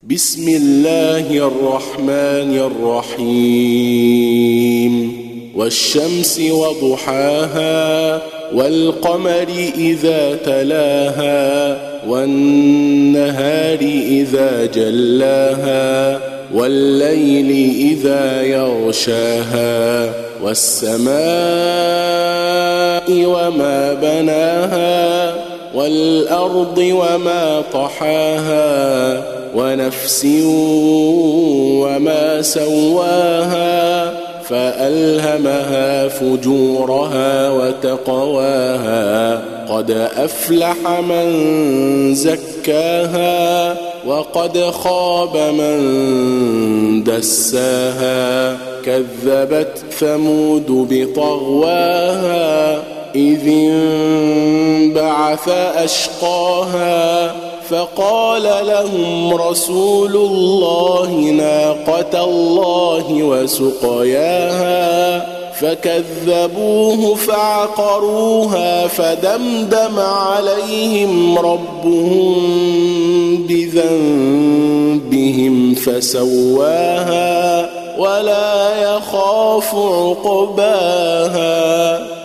بسم الله الرحمن الرحيم والشمس وضحاها والقمر إذا تلاها والنهار إذا جلاها والليل إذا يغشاها والسماء وما بناها والأرض وما طحاها ونفس وما سواها فألهمها فجورها وتقواها قد أفلح من زكاها وقد خاب من دساها كذبت ثمود بطغواها إذ انبعث أشقاها فقال لهم رسول الله ناقة الله وسقياها فكذبوه فعقروها فدمدم عليهم ربهم بذنبهم فسواها ولا يخاف عقباها.